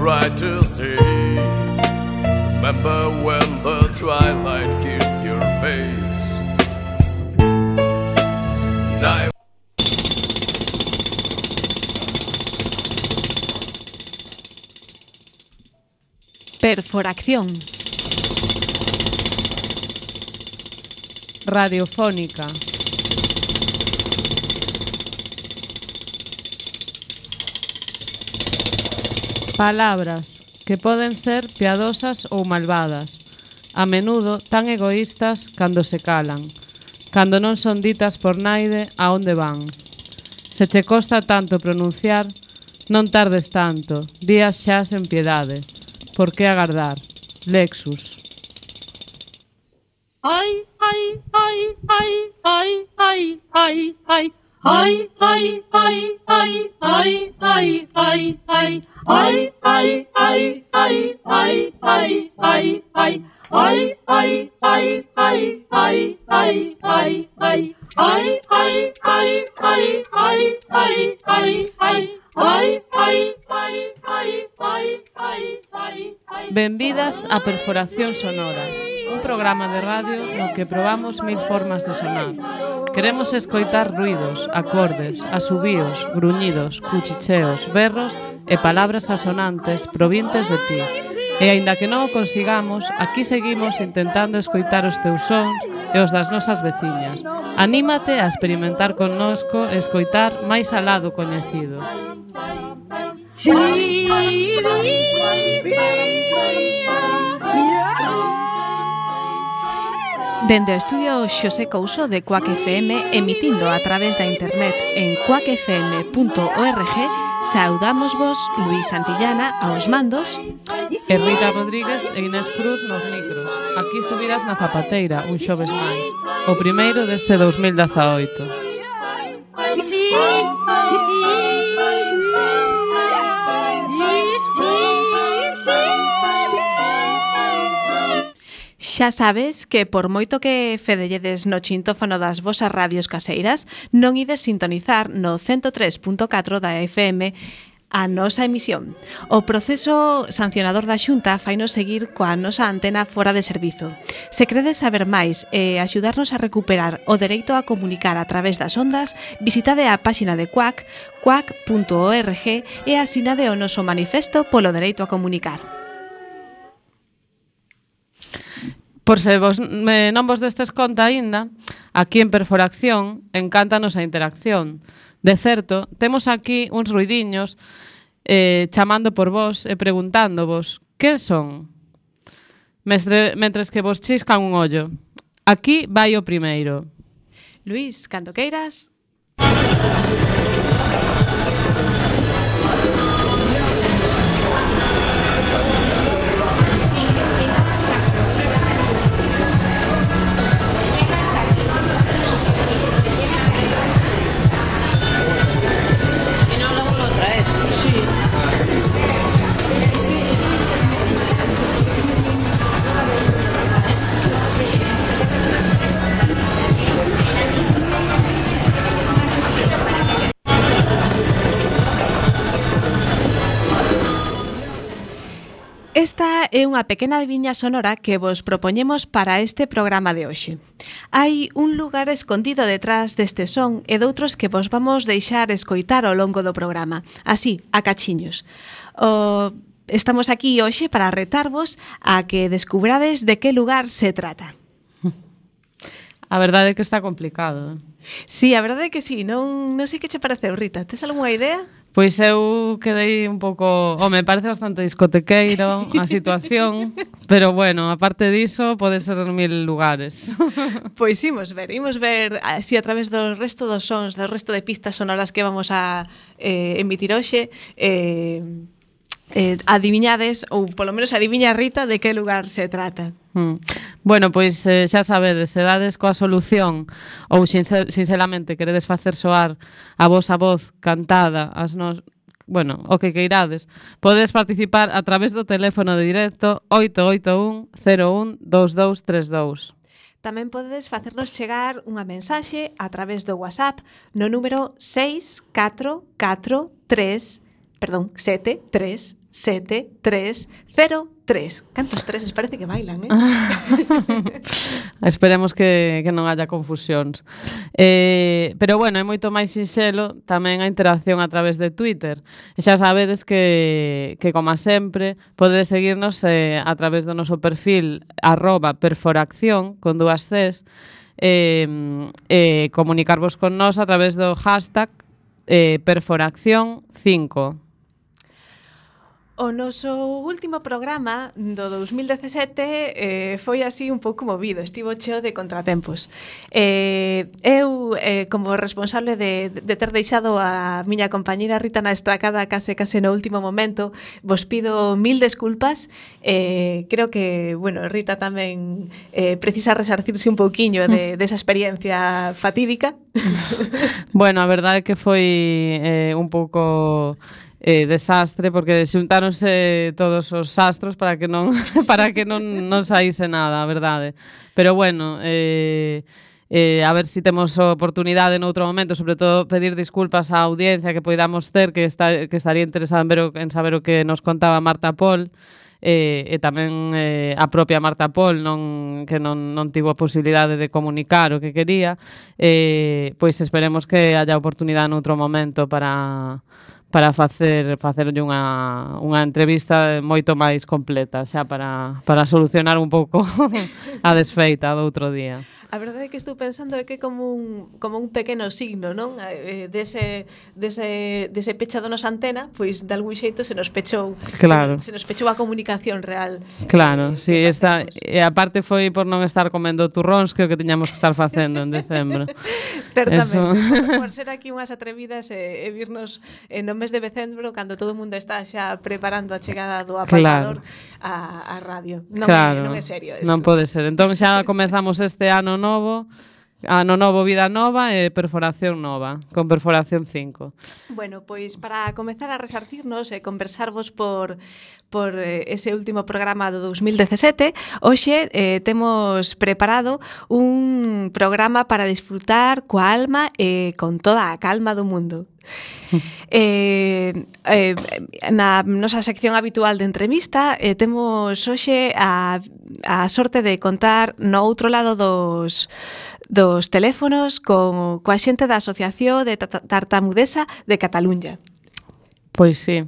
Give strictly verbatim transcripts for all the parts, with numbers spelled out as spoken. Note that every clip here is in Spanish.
right to see. Remember when the twilight kissed your face. I Perforación. Radiofónica. Palabras que poden ser piadosas ou malvadas, a menudo tan egoístas cando se calan, cando non son ditas por naide a onde van. Se che costa tanto pronunciar, non tardes tanto, días xa sen piedade. Por que agardar? Lexus. Ai, ai, ai, ai, ai, ai, ai, ai. Ai, ai, ai, ai, ai, ai, ai, ai. Ai, ai, ai, ai, ai, ai, ai, ai. Ai, ai, ai, ai, ai, ai, ai, ai. Ai, ai, ai, ai, ai, ai, ai, ai. Ai, ai, ai, ai, ai, ai, ai, ai. Benvidas a Perforación Sonora, un programa de radio no que probamos mil formas de sonar. Queremos escoitar ruidos, acordes, asubíos, gruñidos, cuchicheos, berros e palabras asonantes provintes de ti. E aínda que non o consigamos, aquí seguimos intentando escoitar os teus sons e os das nosas veciñas. Anímate a experimentar connosco e escoitar máis alá do coñecido. Dende o estudio Xosé Couso de Quack F M, emitindo a través da internet en quack f m punto org, saudámosvos Luís Santillana aos mandos e Rita Rodríguez e Inés Cruz nos micros, aquí subidas na zapateira un xoves máis, o primeiro deste dous mil dezaoito. Xa sabes que por moito que fedelledes no chintófono das vosas radios caseiras, non ides sintonizar no cento tres punto catro da F M a nosa emisión. O proceso sancionador da Xunta fainos seguir coa nosa antena fora de servizo. Se credes saber máis e axudarnos a recuperar o dereito a comunicar a través das ondas, visitade a páxina de Quack, quack punto org e asinade o noso manifesto polo dereito a comunicar. Por se vos, me, non vos destes conta aínda, aquí en Perforación encántanos a interacción. De certo, temos aquí uns ruidiños eh, chamando por vos e preguntándovos que son. Mestre, mentres que vos chiscan un ollo. Aquí vai o primeiro. Luís, cando queiras. Esta é unha pequena adiviña sonora que vos propoñemos para este programa de hoxe. Hai un lugar escondido detrás deste son e doutros que vos vamos deixar escoitar ao longo do programa, así, a cachiños. O... Estamos aquí hoxe para retarvos a que descubrades de que lugar se trata. A verdade é que está complicado. Sí, a verdade é que sí. Non, non sei que che pareceu, Rita. Tes algunha idea? Pois eu quedei un pouco... Oh, me parece bastante discotequeiro a situación, pero bueno, aparte diso, pode ser en mil lugares. Pois imos ver, imos ver así a través do resto dos sons, do resto de pistas sonoras que vamos a eh, emitir hoxe, eh, eh, adiviñades, ou polo menos adiviña Rita de que lugar se trata. Mm. Bueno, pois eh, xa sabedes, se dades coa solución ou sincel, sinceramente queredes facer soar a vosa voz cantada, as nos, bueno, o que queirades, podes participar a través do teléfono de directo oito oito un cero un dous dous tres dous. Tamén podedes facernos chegar unha mensaxe a través do WhatsApp no número seis catro catro tres, perdón, sete tres sete tres cero tres. Cantos treses? Parece que bailan, eh? Esperemos que, que non haya confusións. Eh, pero bueno, é moito máis sinxelo tamén a interacción a través de Twitter. E xa sabedes que, que como sempre, podedes seguirnos eh, a través do noso perfil arroba perforacción, con dúas Cs, eh, eh, comunicarvos con nós a través do hashtag eh, perforacción cinco. O noso último programa do dous mil dezasete eh, foi así un pouco movido, estivo cheo de contratempos. Eh, eu, eh, como responsable de, de ter deixado a miña compañera Rita na estracada case case no último momento, vos pido mil desculpas. Eh, creo que, bueno, Rita tamén eh, precisa resarcirse un pouquiño de, de esa experiencia fatídica. Bueno, a verdade é que foi eh, un pouco... Eh, desastre, porque xuntáronse todos os astros para que non para que non, non saíse nada, a verdade. Pero bueno, eh, eh, a ver se si temos oportunidade noutro momento, sobre todo pedir disculpas á audiencia que poidamos ter, que, está, que estaría interesada en, ver o, en saber o que nos contaba Marta Pol, eh, e tamén eh, a propia Marta Pol, non, que non, non tivo a posibilidade de comunicar o que quería, eh, pois esperemos que haya oportunidade noutro momento para... para facer facerlle unha, unha entrevista moito máis completa, xa para, para solucionar un pouco a desfeita do outro día. A verdade é que estou pensando é que como un, como un pequeno signo, non? Eh, dese, dese, dese pechado nos antena, pois de algún xeito se nos pechou, claro. se, se nos pechou a comunicación real. Claro, eh, si, sí, esta, e aparte foi por non estar comendo turróns que o que tiñamos que estar facendo en decembro. Certamente, por, por ser aquí unhas atrevidas e, e virnos eh, no mes de decembro, cando todo o mundo está xa preparando a chegada do apalpador, claro, a, a radio. Non, claro, é, non é serio isto. Non pode ser. Entón xa comezamos este ano novo, ano novo, vida nova e perforación nova, con perforación cinco. Bueno, pois para comezar a resarcirnos e conversarvos por por eh, ese último programa do dous mil dezasete, hoxe eh, temos preparado un programa para disfrutar coa alma e con toda a calma do mundo. Eh, eh, na nosa sección habitual de entrevista eh, temos hoxe a, a sorte de contar no outro lado dos dos teléfonos con coa xente da Asociación de Tartamudesa de Cataluña. Pois sí.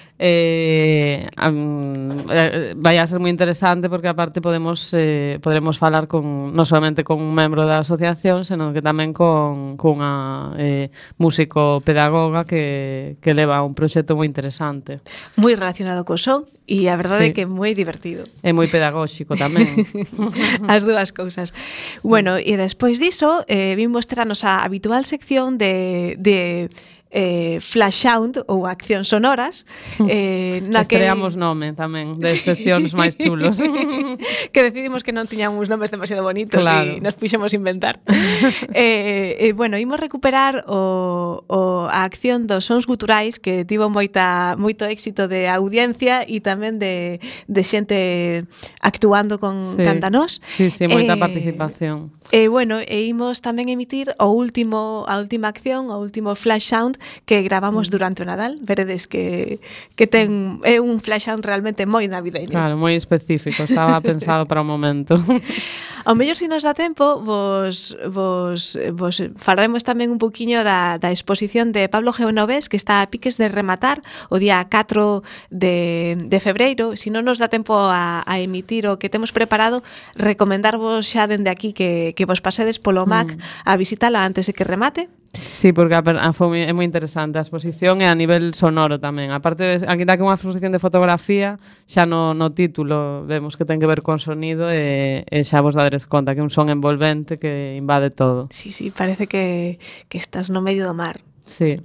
Eh, um, eh, vai a ser moi interesante porque aparte podemos eh, podremos falar con non solamente con un membro da asociación, senón que tamén con cunha eh, músico pedagoga que, que leva un proxecto moi interesante. Moi relacionado co son e a verdade é sí, que é moi divertido. É moi pedagóxico tamén. As dúas cousas. Sí. Bueno, e despois diso, eh, vimos ter a nosa habitual sección de... de Eh, flash sound ou accións sonoras eh, na estreamos que... nome tamén de seccións máis chulos que decidimos que non tiñamos nomes demasiado bonitos, claro, e nos puxemos a inventar. eh, eh, bueno, imos recuperar o, o, a acción dos sons guturais que tivo moita, moito éxito de audiencia e tamén de, de xente actuando con sí, cantanós. Sí, sí, moita eh, participación. E eh, bueno, e imos tamén emitir o último a última acción, o último flash sound que gravamos durante o Nadal. Veredes que que ten é un flash sound realmente moi navideño. Claro, moi específico, estaba pensado para o momento. Ao mellor se nos dá tempo, vos vos vos falaremos tamén un pouquiño da da exposición de Pablo Genovés, que está a piques de rematar o día catro de de febreiro. Se non nos dá tempo a a emitir o que temos preparado, recomendarvos xa dende aquí que que vos pasedes polo M A C mm. a visitala antes de que remate. Sí, porque a, a, foi, é moi interesante a exposición e a nivel sonoro tamén. Aparte, de, aquí está que unha exposición de fotografía, xa no, no título vemos que ten que ver con sonido e, e xa vos daredes conta que é un son envolvente que invade todo. Sí, sí, parece que, que estás no medio do mar. Sí.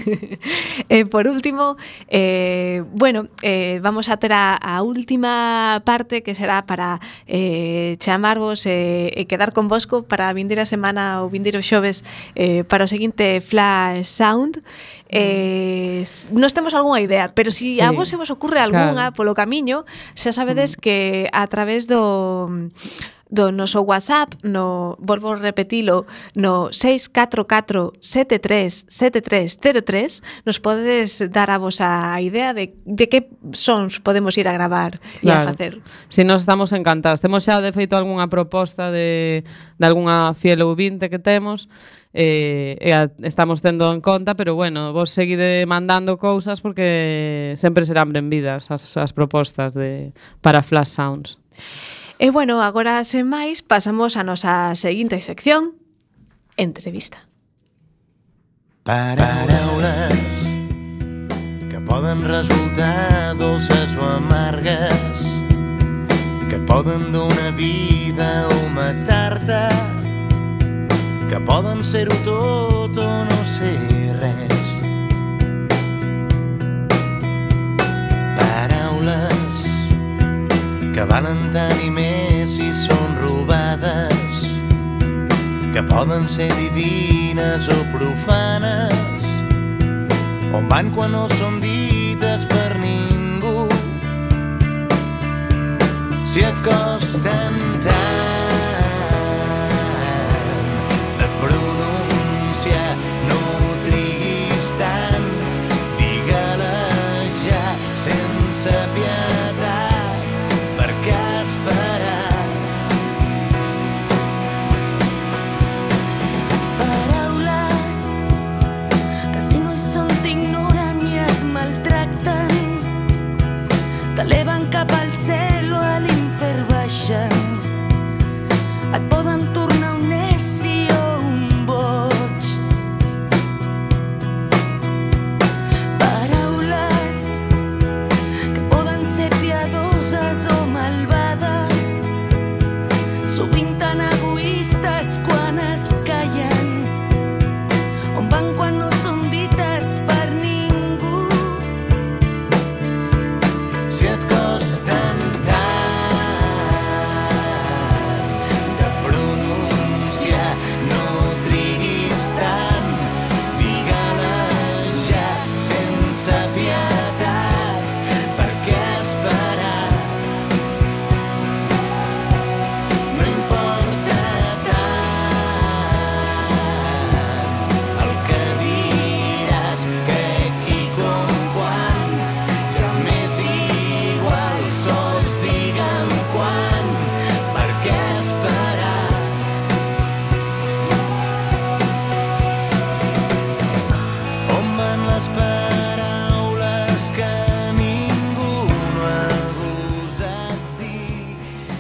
eh, por último, eh, bueno, eh, vamos a ter a, a última parte que será para eh, chamarvos e eh, quedar con vosco para a vindeira semana ou vindeiro xoves eh, para o seguinte Flash Sound. Eh, nos temos algunha idea, pero si sí, a vos se vos ocurre algunha, claro, polo camiño, xa sabedes mm. que a través do do noso WhatsApp, no, volvo a repetilo, no seis catro catro sete tres sete tres cero tres, nos podedes dar a vosa idea de, de que sons podemos ir a gravar e a facer. Si nos estamos encantados. Temos xa de feito algunha proposta de, de algunha fiel ouvinte que temos, eh, e a, estamos tendo en conta, pero bueno, vos seguide mandando cousas porque sempre serán benvidas as, as propostas de, para Flash Sounds. E bueno, agora sen máis, pasamos a nosa seguinte sección, entrevista. Paraules que poden resultar dolces o amargues, que poden donar vida o matar-te, que poden ser-ho tot o no ser res. Paraules que valen tant i més si són robades, que poden ser divines o profanes, on van quan no són dites per ningú. Si et costen tant de pronunciar, no triguis tant, digue-les ja sense pietat. T'eleven cap al cel o a l'infern baixen, et poden tornar un neci o un boig. Paraules que poden ser piadoses o malvades, sovint tan egoistes quan es callen, on van quan no són dites per ningú. Si et costen tant de pronunciar, no triguis tant, digue-les ja sense pietat, per què esperar? No importa tant el que diràs, que qui, com, quan, ja m'és igual, sols digue'm quan, per què esperar? On van les paraules que ningú no ha gosat dir?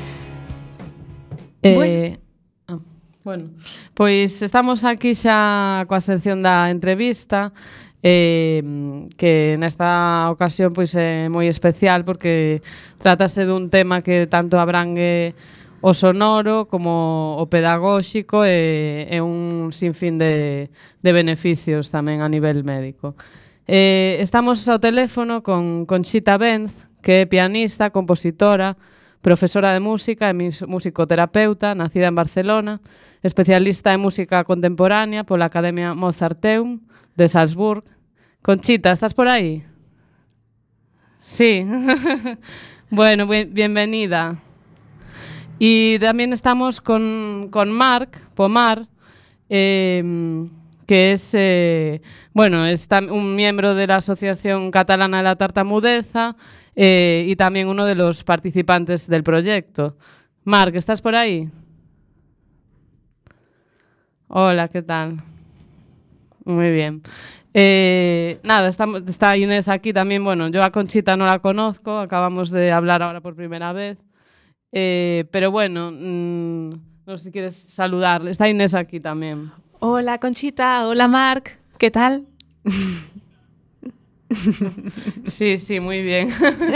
Eh, Bueno. ah, bueno, pois estamos aquí xa coa sección da entrevista, eh, que nesta ocasión pois é moi especial porque trátase dun tema que tanto abrangue o sonoro como o pedagóxico e, e un sinfín de, de beneficios tamén a nivel médico. Eh, estamos ao teléfono con Conchita Benz, que é pianista, compositora, profesora de música e mis- musicoterapeuta, nacida en Barcelona, especialista en música contemporánea pola Academia Mozarteum de Salzburg. Conchita, ¿estás por aí? Sí. Bueno, bien- bienvenida. Y también estamos con, con Marc Pomar, eh, que es, eh, bueno, es tam- un miembro de la Asociación Catalana de la Tartamudeza eh, y también uno de los participantes del proyecto. Marc, ¿estás por ahí? Hola, ¿qué tal? Muy bien. Eh, nada, estamos, está Inés aquí también. Bueno, yo a Conchita no la conozco, acabamos de hablar ahora por primera vez. Eh, pero bueno, mmm, no sé si quieres saludarle. Está Inés aquí también. Hola Conchita, hola Marc, ¿qué tal? Sí, sí, muy bien.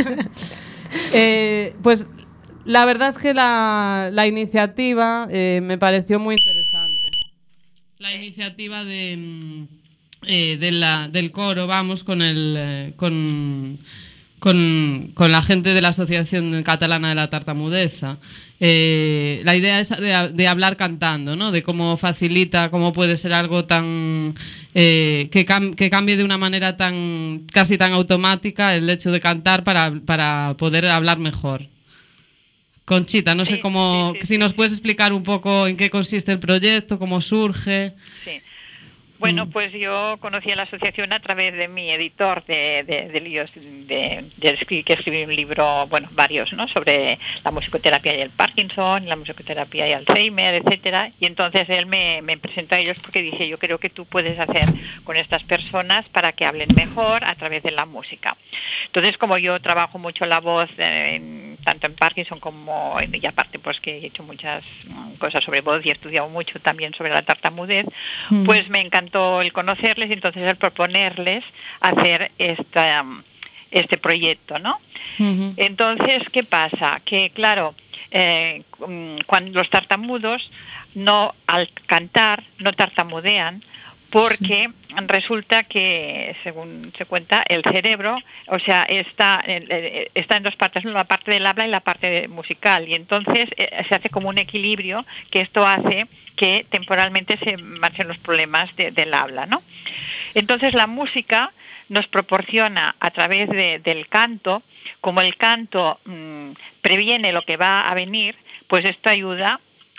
eh, pues la verdad es que la, la iniciativa eh, me pareció muy interesante. La iniciativa de, mm, eh, de la, del coro, vamos, con el eh, con, con, con la gente de la Asociación Catalana de la Tartamudeza. Eh, la idea es de, de hablar cantando, ¿no? De cómo facilita, cómo puede ser algo tan eh, que, cam que cambie de una manera tan casi tan automática el hecho de cantar para, para poder hablar mejor. Conchita, no Sí, sé cómo, sí, sí, si sí, nos sí. puedes explicar un poco en qué consiste el proyecto, cómo surge. Sí. Bueno, Mm. pues yo conocí a la asociación a través de mi editor de, de, de líos, de, de escri- que escribí un libro, bueno, varios, ¿no? Sobre la musicoterapia y el Parkinson, la musicoterapia y Alzheimer, etcétera. Y entonces él me, me presentó a ellos porque dije, yo creo que tú puedes hacer con estas personas para que hablen mejor a través de la música. Entonces, como yo trabajo mucho la voz, eh, en, tanto en Parkinson como, en, y aparte pues que he hecho muchas mm, cosas sobre voz y he estudiado mucho también sobre la tartamudez, Mm. pues me encantó el conocerles y entonces el proponerles hacer esta, este proyecto, ¿no? Ujú. Entonces, ¿qué pasa? Que, claro, eh, cuando los tartamudos no al cantar no tartamudean porque sí. Resulta que, según se cuenta, el cerebro, o sea, está, está en dos partes, la parte del habla y la parte musical, y entonces eh, se hace como un equilibrio que esto hace que temporalmente se marchen los problemas de, del habla, ¿no? Entonces la música nos proporciona a través de, del canto, como el canto mmm, previene lo que va a venir, pues esto ayuda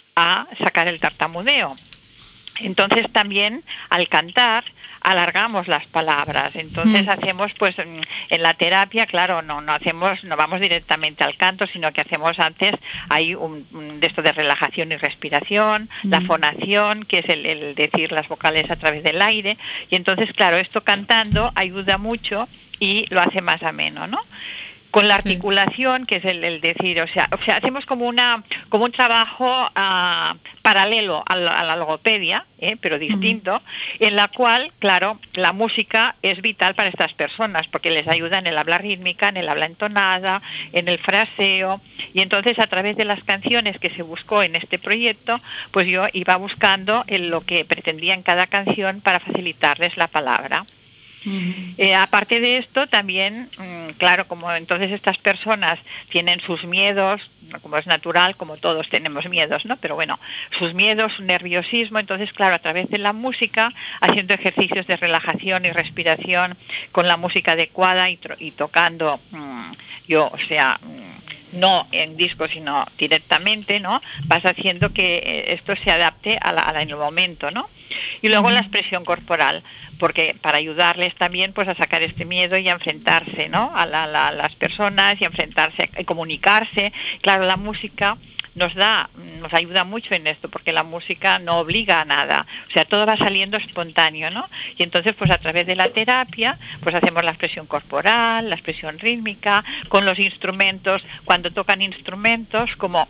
a sacar el tartamudeo. Entonces también al cantar alargamos las palabras. Entonces mm. hacemos pues en la terapia, claro, no no hacemos no vamos directamente al canto, sino que hacemos antes hay un, un de esto de relajación y respiración, mm. la fonación, que es el, el decir las vocales a través del aire, y entonces claro, esto cantando ayuda mucho y lo hace más ameno, ¿no? Con la articulación, sí. que es el, el decir, o sea, o sea, hacemos como una como un trabajo uh, paralelo a la, a la logopedia, ¿eh? pero distinto, uh-huh. en la cual, claro, la música es vital para estas personas, porque les ayuda en el habla rítmica, en el habla entonada, en el fraseo, y entonces a través de las canciones que se buscó en este proyecto, pues yo iba buscando en lo que pretendía en cada canción para facilitarles la palabra. Uh-huh. Eh, aparte de esto, también, mmm, claro, como entonces estas personas tienen sus miedos, como es natural, como todos tenemos miedos, ¿no? Pero bueno, sus miedos, su nerviosismo, entonces, claro, a través de la música, haciendo ejercicios de relajación y respiración con la música adecuada y, tro- y tocando, mmm, yo, o sea... Mmm, no en disco, sino directamente, ¿no? Vas haciendo que esto se adapte a la, a la, en el momento, ¿no? Y luego uh-huh. la expresión corporal, porque para ayudarles también pues a sacar este miedo y a enfrentarse, ¿no? A, la, la, a las personas y a enfrentarse, a comunicarse. Claro, la música nos da, nos ayuda mucho en esto, porque la música no obliga a nada, o sea, todo va saliendo espontáneo, ¿no? Y entonces, pues a través de la terapia, pues hacemos la expresión corporal, la expresión rítmica, con los instrumentos, cuando tocan instrumentos, como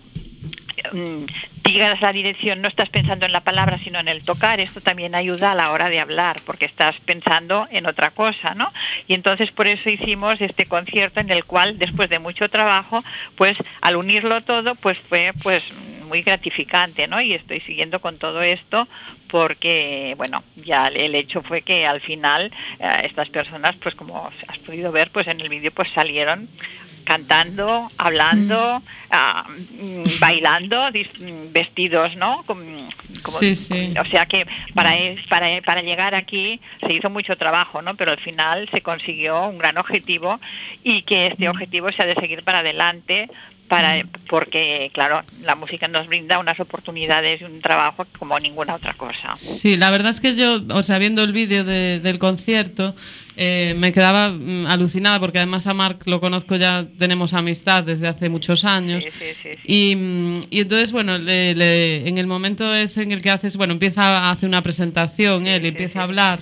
mmm, digas la dirección, no estás pensando en la palabra, sino en el tocar, esto también ayuda a la hora de hablar, porque estás pensando en otra cosa, ¿no? Y entonces por eso hicimos este concierto en el cual, después de mucho trabajo, pues al unirlo todo, pues fue pues muy gratificante, ¿no? Y estoy siguiendo con todo esto porque, bueno, ya el hecho fue que al final eh, estas personas, pues como has podido ver, pues en el vídeo pues salieron cantando, hablando, mm. uh, bailando, vestidos, ¿no? Como, como, sí, sí. O sea que para, para, para llegar aquí se hizo mucho trabajo, ¿no? Pero al final se consiguió un gran objetivo y que este objetivo se ha de seguir para adelante, para porque, claro, la música nos brinda unas oportunidades y un trabajo como ninguna otra cosa. Sí, la verdad es que yo, o sea, viendo el vídeo de, del concierto, eh, me quedaba mm, alucinada, porque además a Marc lo conozco, ya tenemos amistad desde hace muchos años. Sí, sí, sí, sí. Y, mm, y entonces, bueno, le, le, en el momento ese en el que haces, bueno, empieza a hacer una presentación, sí, él sí, empieza sí. a hablar.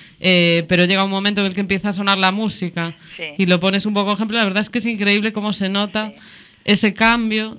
Eh, pero llega un momento en el que empieza a sonar la música, sí. y lo pones un poco ejemplo. La verdad es que es increíble cómo se nota sí. ese cambio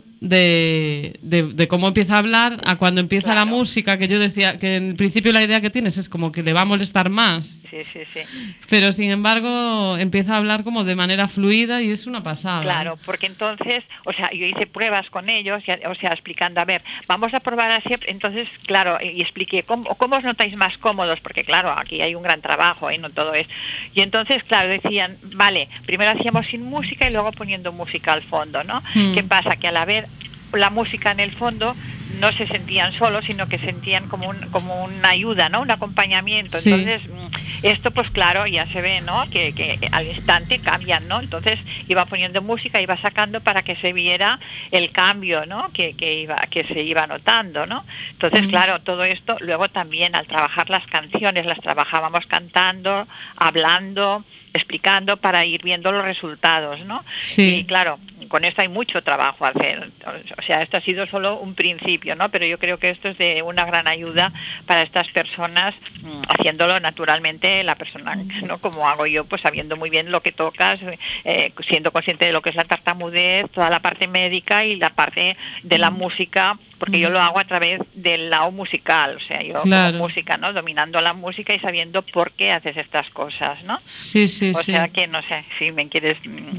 de, de, de cómo empieza a hablar a cuando empieza claro. la música, que yo decía que en principio la idea que tienes es como que le va a molestar más. Sí, sí, sí. Pero sin embargo empieza a hablar como de manera fluida y es una pasada. Claro, porque entonces, o sea, yo hice pruebas con ellos, y, o sea, explicando, a ver, vamos a probar así, entonces, claro, y expliqué, ¿cómo, cómo os notáis más cómodos? Porque claro, aquí hay un gran trabajo, ¿eh? No todo es. Y entonces, claro, decían, vale, primero hacíamos sin música y luego poniendo música al fondo, ¿no? Mm. ¿Qué pasa? Que a la vez la música en el fondo no se sentían solos, sino que sentían como un, como una ayuda, ¿no? Un acompañamiento. Sí. Entonces, esto pues claro, ya se ve, ¿no? Que, que al instante cambian, ¿no? Entonces iba poniendo música, iba sacando para que se viera el cambio, ¿no? Que, que, iba, que se iba notando, ¿no? Entonces, mm. claro, todo esto, luego también al trabajar las canciones, las trabajábamos cantando, hablando, explicando para ir viendo los resultados, ¿no? Sí. Y claro, con esto hay mucho trabajo a hacer. O sea, esto ha sido solo un principio, ¿no? Pero yo creo que esto es de una gran ayuda para estas personas, haciéndolo naturalmente la persona, ¿no? Como hago yo, pues sabiendo muy bien lo que tocas, eh, siendo consciente de lo que es la tartamudez, toda la parte médica y la parte de la música, porque yo lo hago a través del lado musical, o sea, yo claro. como música, ¿no? Dominando la música y sabiendo por qué haces estas cosas, ¿no? Sí, sí, o sí. sea que, no sé, si me quieres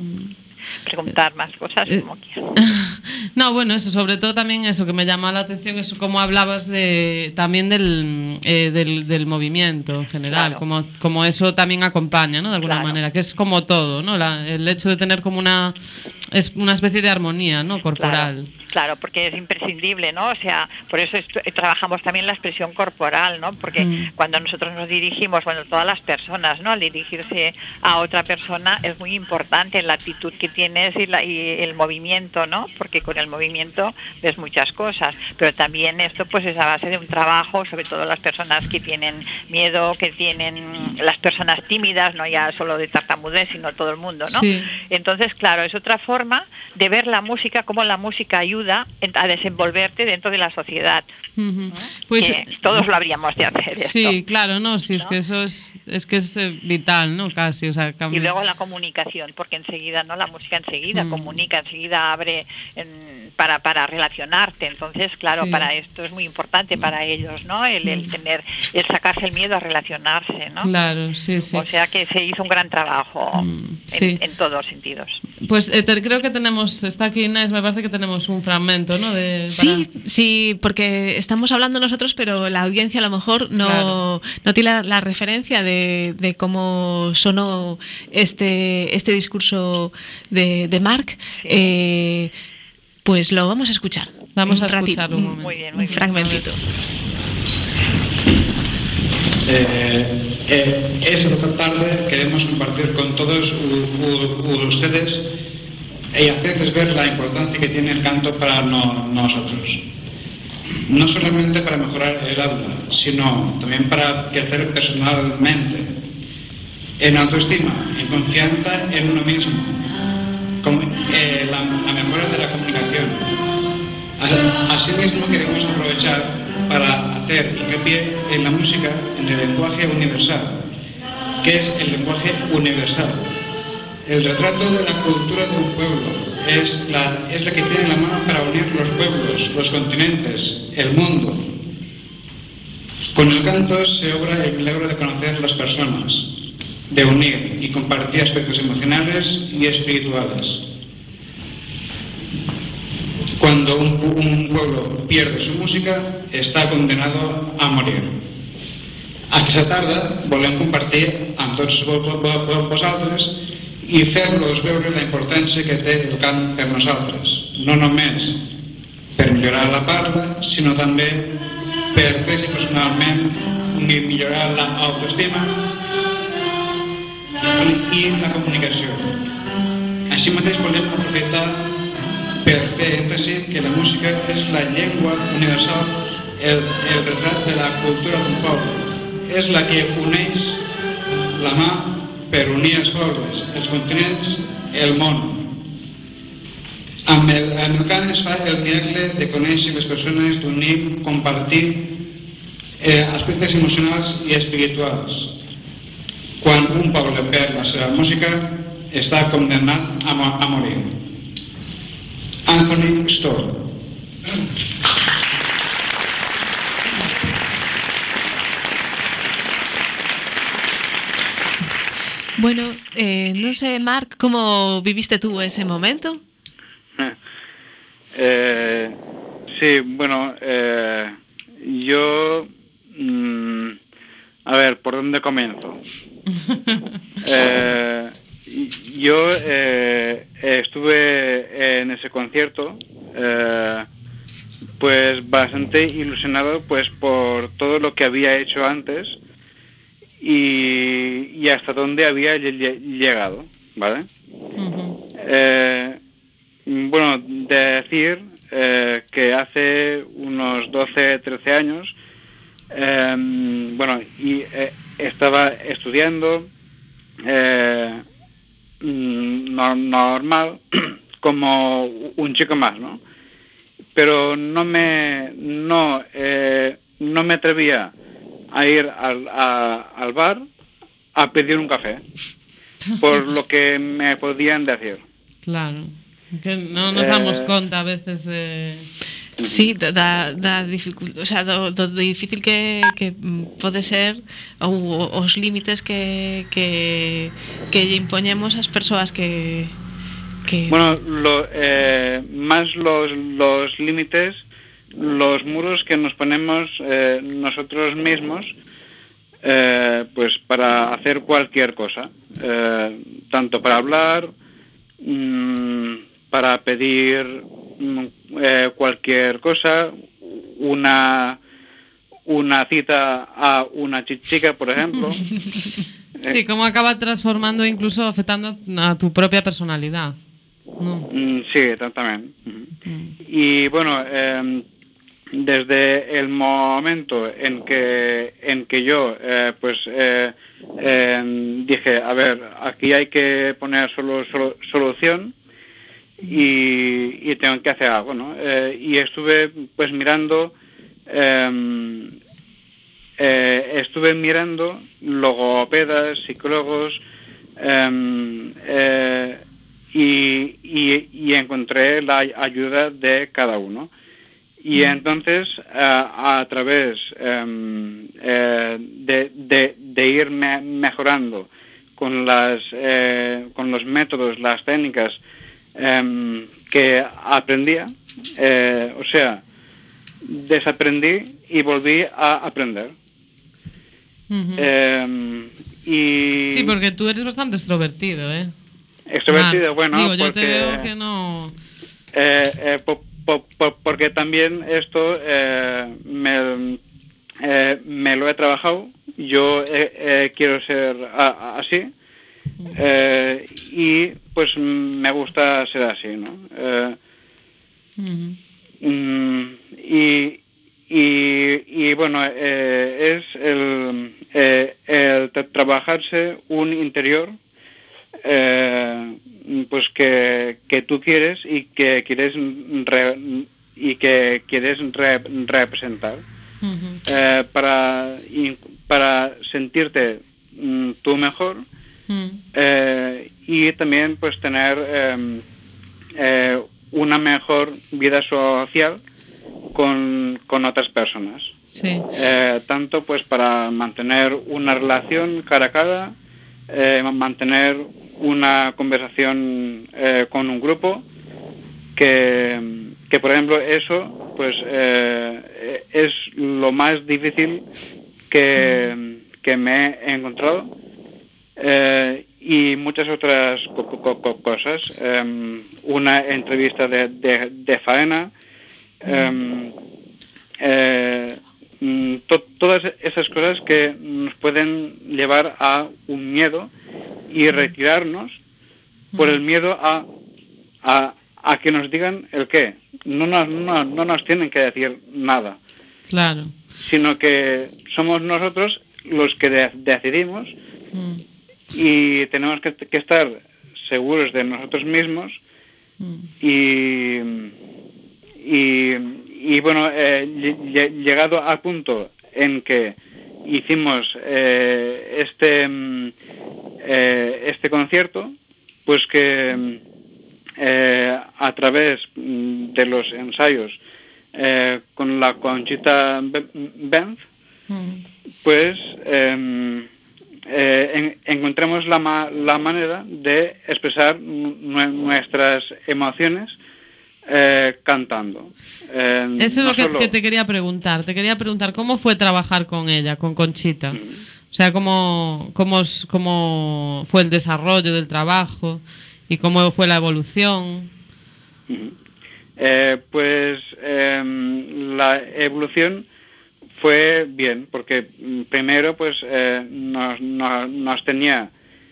preguntar más cosas, como quieras. No, bueno, eso, sobre todo también eso que me llama la atención, eso como hablabas de también del, eh, del, del movimiento en general, claro. como, como eso también acompaña, ¿no? De alguna claro. manera, que es como todo, ¿no? La, el hecho de tener como una, es una especie de armonía, ¿no? Corporal. Claro. Claro, porque es imprescindible, ¿no? O sea, por eso esto, trabajamos también la expresión corporal, ¿no? Porque mm. cuando nosotros nos dirigimos, bueno, todas las personas, ¿no? Al dirigirse a otra persona es muy importante la actitud que tienes y, la, y el movimiento, ¿no? Porque con el movimiento ves muchas cosas, pero también esto pues es a base de un trabajo, sobre todo las personas que tienen miedo, que tienen las personas tímidas, no ya solo de tartamudez, sino todo el mundo, ¿no? Sí. Entonces, claro, es otra forma de ver la música, cómo la música ayuda a desenvolverte dentro de la sociedad. Uh-huh. Pues que todos lo habríamos de hacer esto. Sí, claro, no, sí, ¿no? Es que eso es, es que es vital, ¿no? Casi, o sea, cambia. Y luego la comunicación, porque enseguida, ¿no? La música enseguida mm. comunica, enseguida abre en, para, para relacionarte. Entonces, claro, sí. para esto es muy importante para ellos, ¿no? El, el tener, el sacarse el miedo a relacionarse, ¿no? Claro, sí, sí. O sea que se hizo un gran trabajo mm, sí. en, en todos los sentidos. Pues eh, te, creo que tenemos, está aquí Inés, me parece que tenemos un fragmento, ¿no? De, sí, para... sí, porque estamos hablando nosotros, pero la audiencia a lo mejor no, claro. no tiene la, la referencia de, de cómo sonó este, este discurso de, de Marc. Sí. Eh, pues lo vamos a escuchar. Vamos a escucharlo un momento. Muy bien, muy un fragmentito. Eh, eh, esta tarde queremos compartir con todos u, u, ustedes y hacerles ver la importancia que tiene el canto para no, nosotros. No solamente para mejorar el habla, sino también para crecer personalmente, en autoestima, en confianza en uno mismo, como, eh, la, la mejora de la comunicación. Asimismo, queremos aprovechar para hacer hincapié en la música, en el lenguaje universal, que es el lenguaje universal. El retrato de la cultura de un pueblo es la, es la que tiene la mano para unir los pueblos, los continentes, el mundo. Con el canto se obra el milagro de conocer las personas, de unir y compartir aspectos emocionales y espirituales. Cuando un, un pueblo pierde su música, está condenado a morir. Aquesta tarda volem compartir amb tots vosaltres i fer-los veure la importància que té el cant per nosaltres, no només per millorar la parla, sinó també per créixer personalment, millorar l'autoestima i, i la comunicació. Així mateix volem aprofitar per fer èmfasi que la música és la llengua universal, el, el retrat de la cultura d'un poble. És la que uneix la mà per unir els pobles, els continents, el món. Amb el, amb el cant es fa el miracle de conèixer les persones, d'unir, compartir eh, aspectes emocionals i espirituals. Quan un poble perd la seva música, està condemnat a, a morir. Anthony Storr. Bueno, eh, no sé, Marc, ¿cómo viviste tú ese momento? Eh, sí, bueno, eh, yo... Mmm, a ver, ¿por dónde comienzo? eh, yo eh, estuve en ese concierto, eh, pues bastante ilusionado pues por todo lo que había hecho antes y, y hasta dónde había llegado, ¿vale? Uh-huh. eh, bueno, decir eh, que hace unos doce, trece años, eh, bueno, y eh, estaba estudiando eh, no, normal, como un chico más, ¿no? Pero no me, no, eh, no me atrevía a ir al, a, al bar a pedir un café, por lo que me podían decir. Claro, que no nos damos eh, conta a veces de... Sí, da, da dificult, o sea, do, do difícil que, que pode ser ou os límites que, que, que lle impoñemos ás persoas que... que... Bueno, lo, eh, más los, los límites, los muros que nos ponemos eh, nosotros mismos, eh, pues para hacer cualquier cosa, eh, tanto para hablar, mmm, para pedir eh, cualquier cosa, una una cita a una chica, por ejemplo. Sí, cómo acaba transformando, incluso afectando a tu propia personalidad, ¿no? Sí, exactamente. Mm. Y bueno, eh, desde el momento en que en que yo eh, pues eh, eh, dije, a ver, aquí hay que poner solo, solo solución. Y, y tengo que hacer algo, ¿no? Eh, y estuve pues mirando eh, eh, estuve mirando logopedas, psicólogos eh, eh, y, y, y encontré la ayuda de cada uno. Y entonces a, a través eh, eh, de, de, de ir me, mejorando con las eh, con los métodos, las técnicas Um, que aprendía, eh, o sea, desaprendí y volví a aprender. Uh-huh. Um, y sí, porque tú eres bastante extrovertido, ¿eh? Extrovertido, ah, bueno, digo, yo porque, te veo que no... Eh, eh, po, po, po, porque también esto eh, me, eh, me lo he trabajado, yo eh, eh, quiero ser a, a, así. Eh, y pues me gusta ser así, ¿no? Eh, uh-huh. mm, y, y, y bueno, eh, es el, eh, el tra- trabajarse un interior eh, pues que, que tú quieres y que quieres re, y que quieres re, representar uh-huh. eh, para, y, para sentirte mm, tú mejor. Mm. Eh, y también pues tener eh, eh, una mejor vida social con, con otras personas. Sí. Eh, tanto pues para mantener una relación cara a cara, eh, mantener una conversación eh, con un grupo, que, que por ejemplo eso pues eh, es lo más difícil que, que me he encontrado. Eh, y muchas otras co- co- co- cosas. Um, una entrevista de, de, de faena. Um, eh, to- todas esas cosas que nos pueden llevar a un miedo y retirarnos por el miedo a, a, a que nos digan el qué. No nos, no, no nos tienen que decir nada. Claro. Sino que somos nosotros los que de- decidimos. Mm. Y tenemos que, que estar seguros de nosotros mismos mm. y, y, y bueno, eh, llegado al punto en que hicimos eh, este eh, este concierto, pues que eh, a través de los ensayos eh, con la Conchita Benz, mm. pues eh, Eh, en, encontremos la, ma, la manera de expresar n- nuestras emociones eh, cantando. Eh, Eso es no lo que, solo... que te quería preguntar. Te quería preguntar cómo fue trabajar con ella, con Conchita. Mm. O sea, cómo, cómo, cómo fue el desarrollo del trabajo y cómo fue la evolución. Mm. Eh, pues eh, la evolución fue bien, porque primero pues eh, nos, nos, nos tenía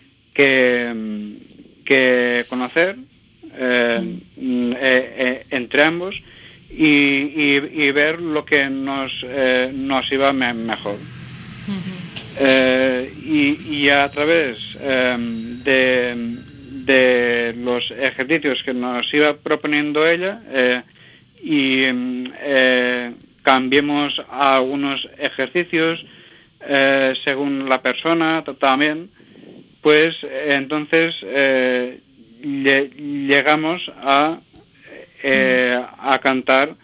que, que conocer eh, mm. eh, eh, entre ambos y, y, y ver lo que nos, eh, nos iba me mejor. Uh-huh. eh, y, y a través eh, de, de los ejercicios que nos iba proponiendo ella eh, y eh, cambiemos algunos ejercicios eh, según la persona también, pues entonces eh, lle- llegamos a, eh, a cantar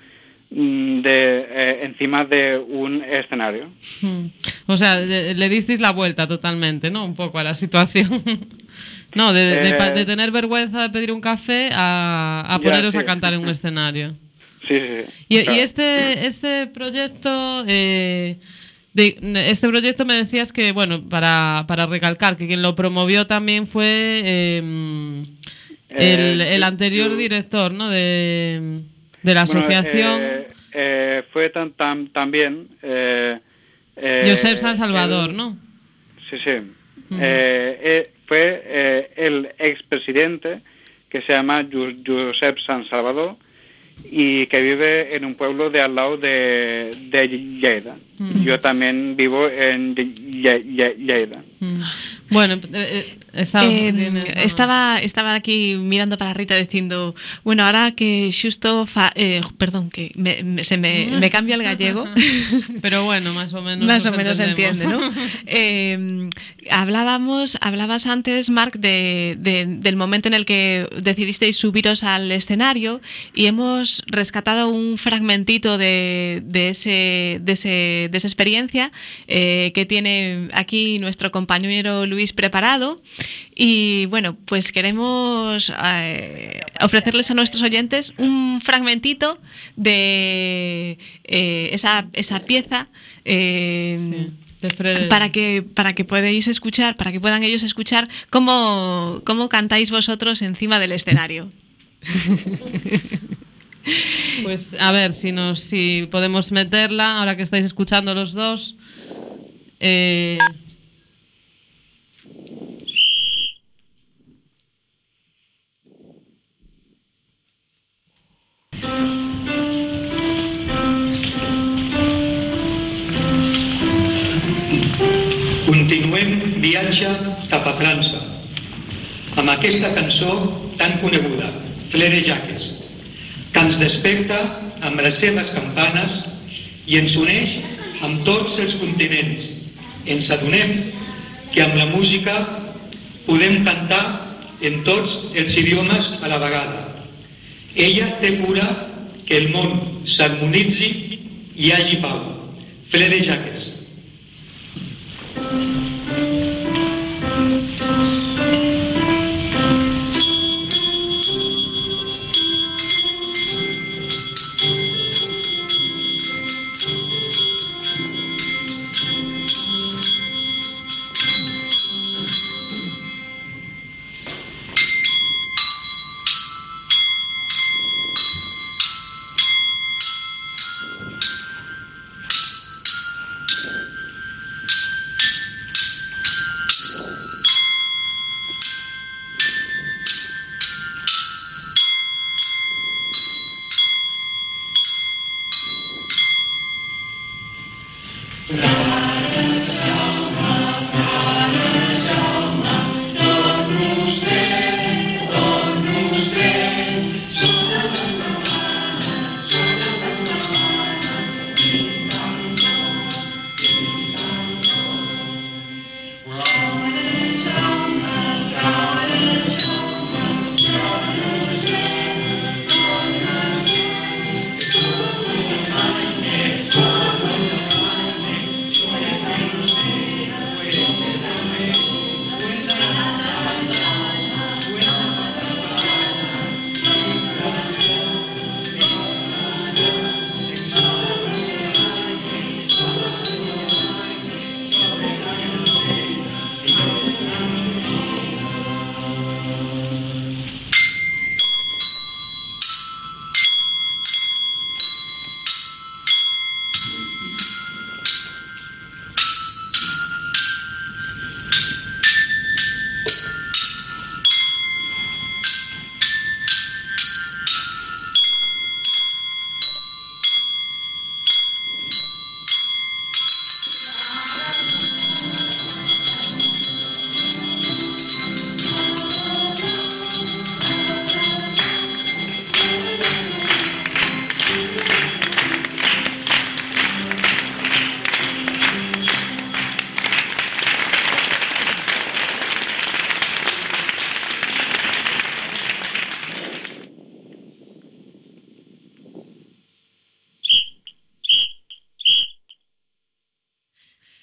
de eh, encima de un escenario. O sea, le, le disteis la vuelta totalmente, ¿no? Un poco a la situación. No, de, de, de, de tener vergüenza de pedir un café a, a poneros ya, sí, a cantar en un escenario. Sí, sí, sí. Y, claro. y este, este proyecto... Eh, De, este proyecto me decías que, bueno, para, para recalcar, que quien lo promovió también fue eh, el, el anterior director, ¿no?, de, de la asociación. Bueno, eh, eh, fue tan, tan, también... Eh, eh, Josep San Salvador, el, ¿no? Sí, sí. Uh-huh. eh, eh, fue eh, el expresidente, que se llama Josep San Salvador, y que vive en un pueblo de al lado de, de Lleida. Mm. Yo también vivo en Lleida. Mm. Bueno, eh, estaba, eh, estaba estaba aquí mirando para Rita diciendo, bueno, ahora que xusto fa, eh, perdón, que me, me, se me, me cambia el gallego, pero bueno, más o menos más o menos se entiende, ¿no? Eh, hablábamos, hablabas antes, Marc, de, de, del momento en el que decidisteis subiros al escenario y hemos rescatado un fragmentito de, de ese de ese de esa experiencia eh, que tiene aquí nuestro compañero Luis preparado. Y bueno, pues queremos eh, ofrecerles a nuestros oyentes un fragmentito de eh, esa, esa pieza eh, sí, para que para que podáis escuchar, para que puedan ellos escuchar cómo, cómo cantáis vosotros encima del escenario. Pues a ver si nos si podemos meterla ahora que estáis escuchando los dos. Eh... Continuem viatge cap a França amb aquesta cançó tan coneguda, Flere Jaques, que ens desperta amb les seves campanes i ens uneix amb tots els continents. Ens adonem que amb la música podem cantar en tots els idiomes a la vegada. Ella té cura que el món s'harmonitzi i hi hagi pau. Flere Jaques.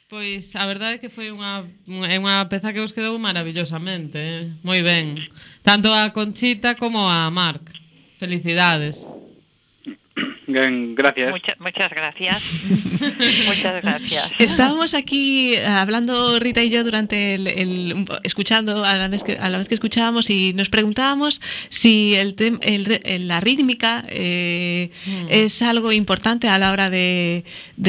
Pois a verdade é que foi unha, unha peza que vos quedou maravillosamente, eh? Moi ben. Tanto a Conchita como a Marc. Felicidades. Bien, gracias. Muchas, muchas gracias. Muchas gracias. Estábamos aquí hablando Rita y yo durante el, el escuchando a la vez que a la vez que escuchábamos y nos preguntábamos si el, tem, el, el la rítmica eh, mm. es algo importante a la hora de,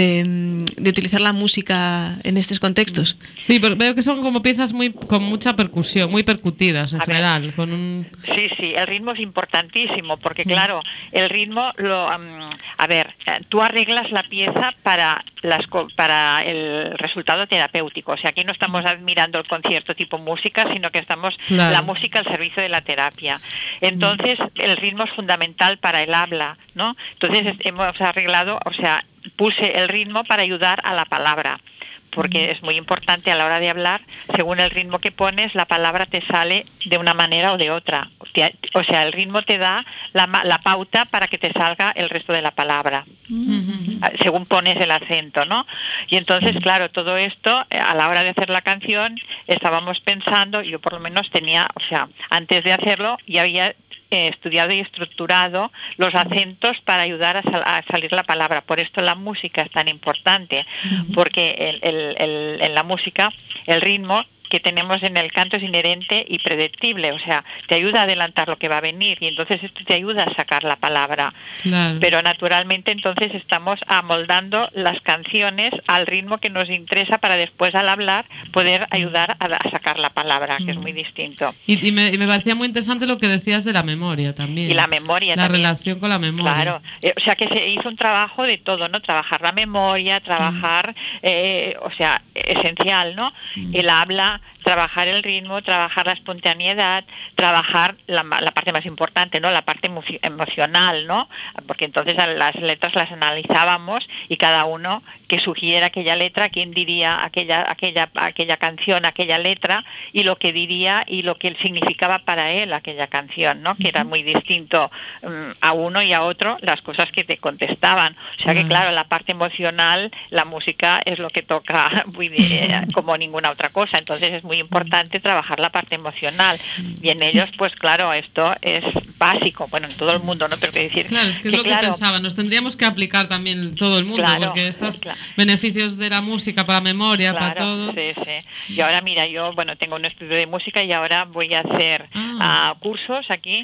de, de utilizar la música en estos contextos. Sí, pero veo que son como piezas muy con mucha percusión, muy percutidas en a general. Ver. Con un... Sí, sí, el ritmo es importantísimo porque mm. claro, el ritmo lo um, a ver, tú arreglas la pieza para las para el resultado terapéutico. O sea, aquí no estamos admirando el concierto tipo música, sino que estamos claro. la música al servicio de la terapia. Entonces, el ritmo es fundamental para el habla, ¿no? Entonces, hemos arreglado, o sea, puse el ritmo para ayudar a la palabra. Porque es muy importante a la hora de hablar, según el ritmo que pones, la palabra te sale de una manera o de otra. O sea, el ritmo te da la, la pauta para que te salga el resto de la palabra, uh-huh. según pones el acento, ¿no? Y entonces, claro, todo esto, a la hora de hacer la canción, estábamos pensando, yo por lo menos tenía, o sea, antes de hacerlo, ya había eh, estudiado y estructurado los acentos para ayudar a, sal, a salir la palabra. Por esto la música es tan importante, uh-huh. porque el, el, el, en la música el ritmo que tenemos en el canto es inherente y predictible, o sea, te ayuda a adelantar lo que va a venir y entonces esto te ayuda a sacar la palabra. Claro. Pero naturalmente entonces estamos amoldando las canciones al ritmo que nos interesa para después al hablar poder ayudar a, a sacar la palabra, que mm. es muy distinto. Y, y, me, y me parecía muy interesante lo que decías de la memoria también. Y la memoria la también. La relación con la memoria. Claro, eh, o sea que se hizo un trabajo de todo, ¿no? Trabajar la memoria, trabajar, mm. eh, o sea, esencial, ¿no? Mm. El habla, trabajar el ritmo, trabajar la espontaneidad, trabajar la, la parte más importante, ¿no? La parte emo- emocional, ¿no? Porque entonces las letras las analizábamos y cada uno que sugiera aquella letra, quién diría aquella aquella aquella canción, aquella letra y lo que diría y lo que significaba para él aquella canción, ¿no? Que era muy distinto um, a uno y a otro las cosas que te contestaban. O sea que claro, la parte emocional, la música es lo que toca muy bien, como ninguna otra cosa. Entonces es muy importante trabajar la parte emocional y en ellos pues claro, esto es básico, bueno, en todo el mundo, no tengo que decir claro, es que, que es lo claro, que pensaba, nos tendríamos que aplicar también todo el mundo, claro, porque estos claro. beneficios de la música para la memoria, claro, para todo. Sí, sí. Y ahora mira, yo bueno, tengo un estudio de música y ahora voy a hacer ah. uh, cursos aquí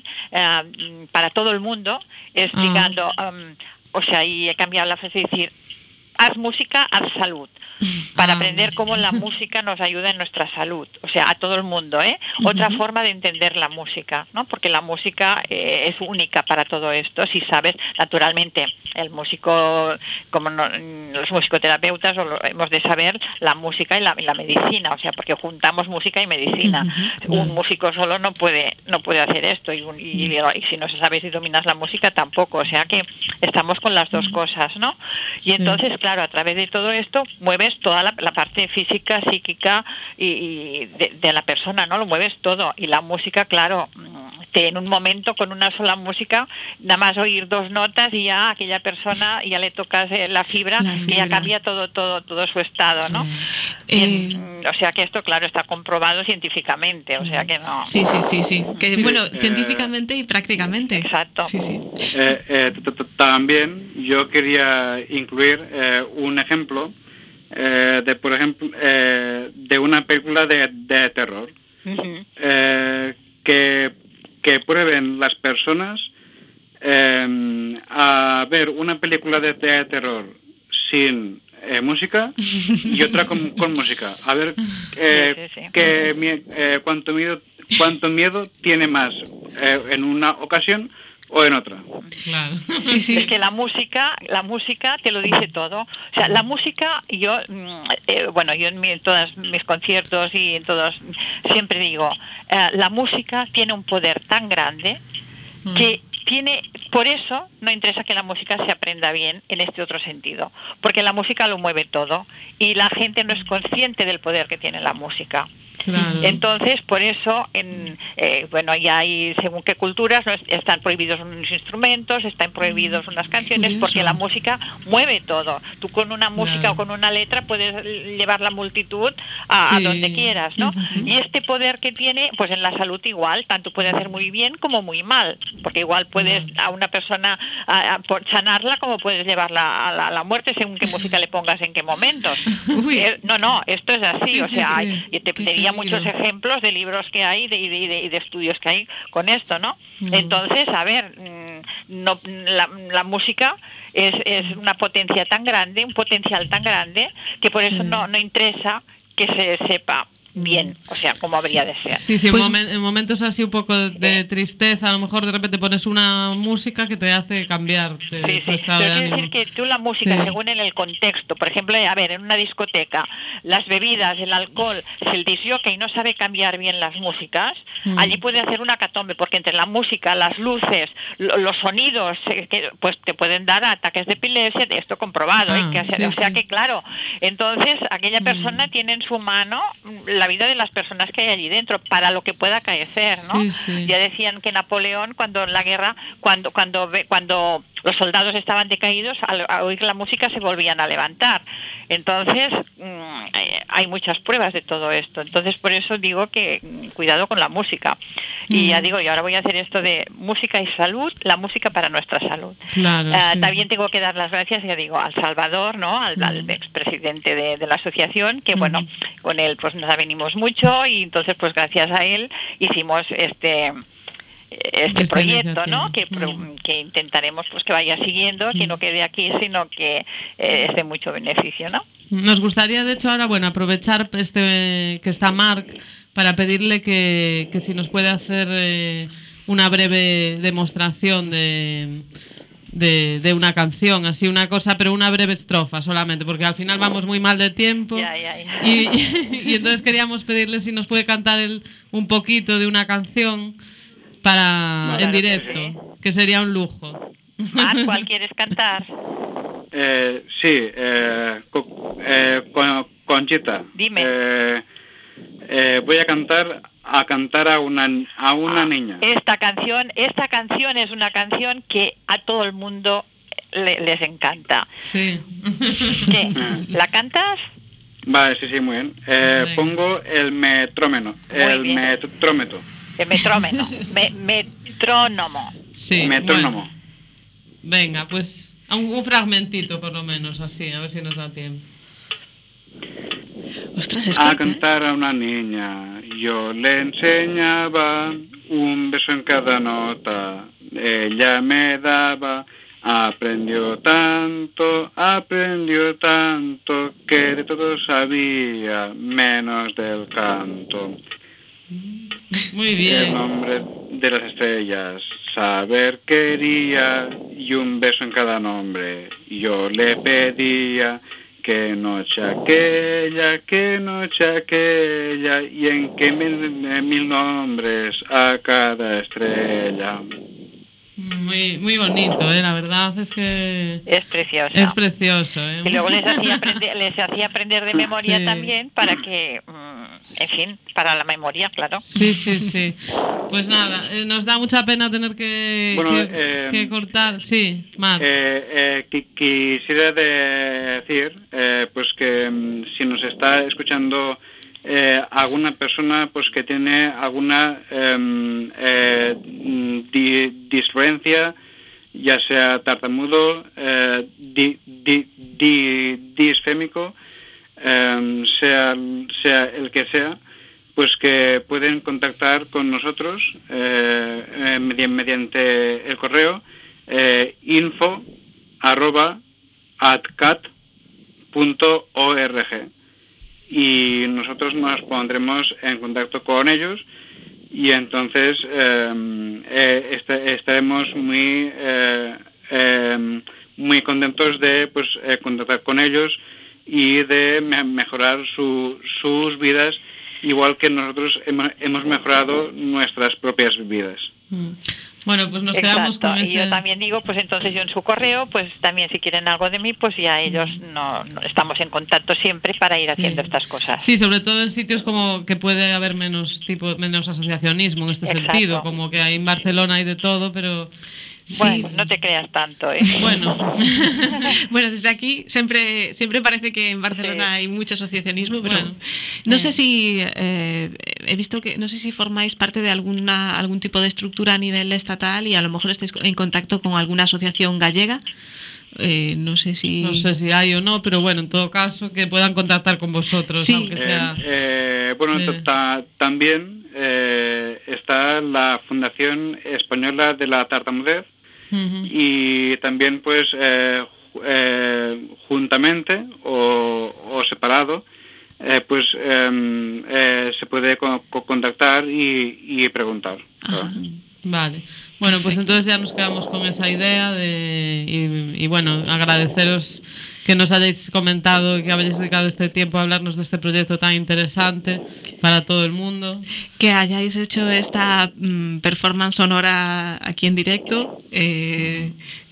uh, para todo el mundo explicando, ah. um, o sea, y he cambiado la frase de decir, haz música, haz salud. Para ah, aprender cómo la música nos ayuda en nuestra salud, o sea, a todo el mundo, ¿eh? Uh-huh. Otra forma de entender la música, ¿no? Porque la música eh, es única para todo esto, si sabes, naturalmente, el músico, como no, los musicoterapeutas, hemos de saber la música y la, y la medicina, o sea, porque juntamos música y medicina. Uh-huh. Un músico solo no puede no puede hacer esto, y, un, y, y, y si no se sabe si dominas la música, tampoco, o sea que estamos con las dos cosas, ¿no? Y entonces, claro, a través de todo esto, mueves toda la, la parte física, psíquica y, y de, de la persona, ¿no? Lo mueves todo. Y la música, claro, te, en un momento con una sola música, nada más oír dos notas y ya a aquella persona ya le tocas la fibra, la fibra. Y ya cambia todo, todo, todo su estado, ¿no? Eh, en, o sea que esto, claro, está comprobado científicamente, o sea que no. Sí, sí, sí, sí. Que, sí bueno, eh, científicamente y prácticamente. Exacto. Sí, sí. Eh, eh, también yo quería incluir eh, un ejemplo. Eh, de por ejemplo eh, de una película de, de terror uh-huh. eh, que, que prueben las personas eh, a ver una película de, de terror sin eh, música y otra con, con música, a ver eh, sí, sí, sí. Que, eh, cuánto miedo cuánto miedo tiene más eh, en una ocasión o en otra. Claro. Sí, sí. Es que la música, la música te lo dice todo. O sea, la música, yo, eh, bueno, yo en, mi, en todos mis conciertos y en todos, siempre digo, eh, la música tiene un poder tan grande que tiene, por eso no interesa que la música se aprenda bien en este otro sentido, porque la música lo mueve todo y la gente no es consciente del poder que tiene la música. Claro. Entonces, por eso, en, eh, bueno, ya hay, según qué culturas, ¿no? están prohibidos unos instrumentos, están prohibidos unas canciones, Curioso. porque la música mueve todo. Tú con una música Claro. o con una letra puedes llevar la multitud a, Sí. a donde quieras, ¿no? Ujú. Y este poder que tiene, pues en la salud igual, tanto puede hacer muy bien como muy mal, porque igual puedes a una persona a, a, por sanarla como puedes llevarla a la, a la muerte según qué música le pongas en qué momentos. Uy. Eh, no, no, esto es así, Sí, o sí, sea, sí. hay- y te Qué diría peligro. muchos ejemplos de libros que hay de, y de, y de, y de estudios que hay con esto, ¿no? Mm. Entonces, a ver, mm, no, la, la música es, es una potencia tan grande, un potencial tan grande, que por eso Sí. no, no interesa que se sepa bien, o sea, como habría de ser. Sí, sí, Pues- en, momen- en momentos así un poco de tristeza, a lo mejor de repente pones una música que te hace cambiar de Sí, tu sí. estado Pero de quiero ánimo. decir que tú la música, Sí. según en el contexto, por ejemplo, a ver, en una discoteca, las bebidas, el alcohol, si el disjockey no sabe cambiar bien las músicas, Mm. allí puede hacer una catombe, porque entre la música, las luces, lo- los sonidos, eh, que, pues te pueden dar ataques de epilepsia, de esto comprobado, Ah, ¿eh? Que, sí, o sea sí. que, claro, entonces aquella Mm. persona tiene en su mano mm, la vida de las personas que hay allí dentro, para lo que pueda acaecer, ¿no? Sí, sí. Ya decían que Napoleón, cuando en la guerra, cuando cuando ve- cuando los soldados estaban decaídos, al, al oír la música se volvían a levantar. Entonces, mm, eh, hay muchas pruebas de todo esto. Entonces, por eso digo que mm, cuidado con la música. Y Mm. ya digo, y ahora voy a hacer esto de música y salud, la música para nuestra salud. Claro, Ah, sí. También tengo que dar las gracias, ya digo, al Salvador, ¿no? Al, al expresidente de, de la asociación, que bueno, Ujú. con él pues nos avenimos mucho y entonces pues gracias a él hicimos este este Esta proyecto, iniciativa. ¿no? Que, pro- Mm. que intentaremos pues que vaya siguiendo, que no quede aquí, sino que eh, es de mucho beneficio, ¿no? Nos gustaría, de hecho, ahora, bueno, aprovechar este que está Marc para pedirle que, que si nos puede hacer eh, una breve demostración de, de, de una canción, así una cosa, pero una breve estrofa solamente, porque al final vamos muy mal de tiempo. Ya, ya, ya. Y, y- y entonces queríamos pedirle si nos puede cantar él un poquito de una canción para Vale. en Claro que directo, sí. que sería un lujo. Mar, ¿cuál quieres cantar? Eh, sí, eh, co- eh, con- Conchita. Dime. Eh, eh, voy a cantar a cantar a una a una niña. Esta canción, esta canción es una canción que a todo el mundo le- les encanta. Sí. ¿Qué? ¿La cantas? Vale, sí, sí, muy bien. Eh, Venga. pongo el metrómeno, Muy el bien. metrómetro, El metrónomo. Me- metrónomo. Sí, metrónomo. bueno. Venga, pues un, un fragmentito por lo menos, así, a ver si nos da tiempo. Ostras, es A que... cantar a una niña, yo le enseñaba un beso en cada nota, ella me daba, aprendió tanto, aprendió tanto, que de todo sabía, menos del canto. Muy El bien. nombre de las estrellas, saber quería, y un beso en cada nombre, yo le pedía, que noche aquella, que noche aquella, y en que mil, mil nombres a cada estrella. Muy, muy bonito, ¿eh? La verdad es que Es preciosa. es precioso, ¿eh? Y luego les hacía aprender, les hacía aprender de memoria Sí. también para que, mm, en fin, para la memoria, claro. Sí, sí, sí. Pues nada, eh, nos da mucha pena tener que, Bueno, que, eh, que cortar. Sí, Mar. Eh, eh, qui- quisiera decir, eh, pues que mm, si nos está escuchando eh, alguna persona, pues que tiene alguna em, eh, di- disfluencia, ya sea tartamudo, eh, di- di- di- disfémico, em, sea sea el que sea, pues que pueden contactar con nosotros eh, eh, medi- mediante el correo eh, info arroba atcat punto org, y nosotros nos pondremos en contacto con ellos y entonces eh, eh, este- estaremos muy eh, eh, muy contentos de pues eh, contactar con ellos y de me- mejorar su- sus vidas, igual que nosotros hemos, hemos mejorado nuestras propias vidas. Mm. Bueno, pues nos quedamos Exacto. con ese... Y yo también digo, pues entonces yo en su correo, pues también si quieren algo de mí, pues ya ellos no, no estamos en contacto siempre para ir haciendo Sí. estas cosas. Sí, sobre todo en sitios como que puede haber menos tipo menos asociacionismo en este Exacto. sentido, como que hay en Barcelona hay de todo, pero Sí. Bueno, no te creas tanto, ¿eh? bueno, Bueno, desde aquí siempre siempre parece que en Barcelona Sí. hay mucho asociacionismo, pero Bueno. no sé si eh, he visto que no sé si formáis parte de alguna algún tipo de estructura a nivel estatal y a lo mejor estáis en contacto con alguna asociación gallega. Eh, no sé si no sé si hay o no, pero bueno, en todo caso que puedan contactar con vosotros, Sí. aunque sea... Eh, eh, bueno, Eh. ta- también eh, está la Fundación Española de la Tartamudez Ujú. y también pues eh, ju- eh, juntamente o, o separado eh, pues em, eh, se puede co- co- contactar y, y preguntar. Ajá. Vale. Bueno, pues Perfecto. entonces ya nos quedamos con esa idea de y, y bueno, agradeceros que nos hayáis comentado y que habéis dedicado este tiempo a hablarnos de este proyecto tan interesante para todo el mundo. que hayáis hecho esta mm, performance sonora aquí en directo. Eh,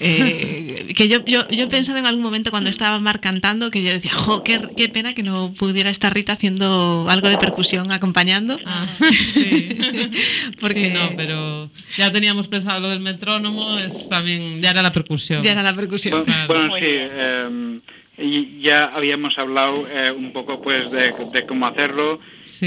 eh, que yo, yo, yo he pensado en algún momento cuando estaba Mar cantando que yo decía, jo, qué, qué pena que no pudiera estar Rita haciendo algo de percusión acompañando. Ah, sí. Porque Sí, no, pero ya teníamos pensado lo del metrónomo, es también ya era la percusión. ya era la percusión. Bueno, Claro. bueno, Muy sí, bien. em, y ya habíamos hablado eh, un poco pues de, de cómo hacerlo Sí.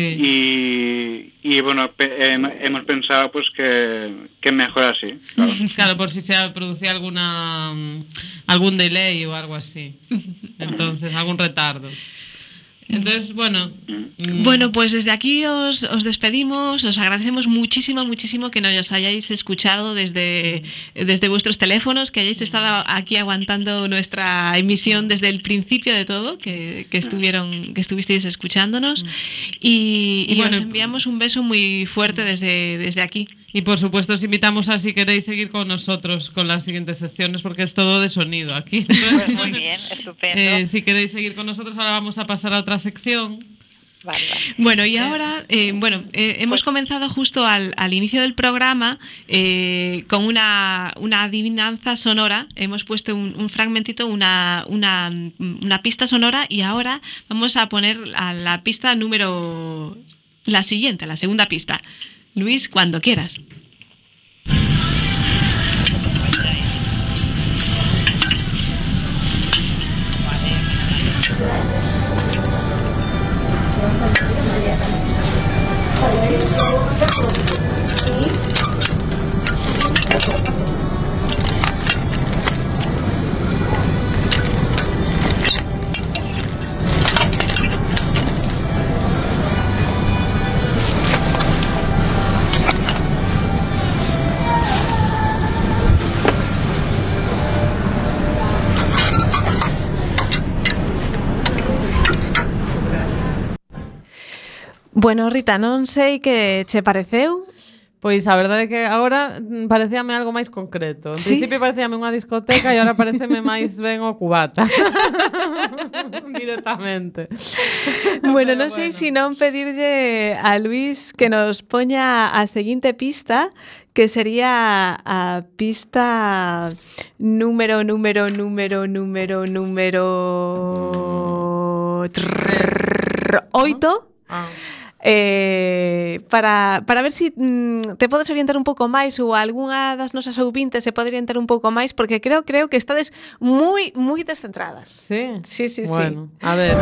y, y bueno, pe- hem- hemos pensado pues que, que mejor así. Claro. Claro, por si se producía alguna mm, algún delay o algo así. Entonces, algún retardo. Entonces, bueno, mm, Bueno, pues desde aquí os, os despedimos, os agradecemos muchísimo, muchísimo que nos hayáis escuchado desde, desde vuestros teléfonos, que hayáis estado aquí aguantando nuestra emisión desde el principio de todo, que, que estuvieron, que estuvisteis escuchándonos y, y Y bueno, os enviamos un beso muy fuerte desde, desde aquí. y por supuesto os invitamos a si queréis seguir con nosotros con las siguientes secciones porque es todo de sonido aquí. Pues muy bien, estupendo. Eh, si queréis seguir con nosotros, ahora vamos a pasar a otra sección. Vale, vale. Bueno, y ahora, eh, bueno, eh, hemos comenzado justo al, al inicio del programa eh, con una, una adivinanza sonora. Hemos puesto un, un fragmentito, una, una, una pista sonora, y ahora vamos a poner a la pista número... la siguiente, la segunda pista. Luis, cuando quieras. Bueno, Rita, non sei que che pareceu. Pois a verdade é que agora mm, parecíame algo máis concreto. En Sí? principio parecíame unha discoteca e agora pareceme máis ben o cubata. Directamente. Bueno, Pero non sei bueno. se non pedirlle a Luis que nos poña a seguinte pista, que sería a pista número, número, número, número, número oito. Ah. Eh, para, para ver se si, mm, te podes orientar un pouco máis ou algunha das nosas ouvintes se pode orientar un pouco máis, porque creo creo que estades moi moi descentradas. Sí. Sí, sí, sí. Bueno, a ver.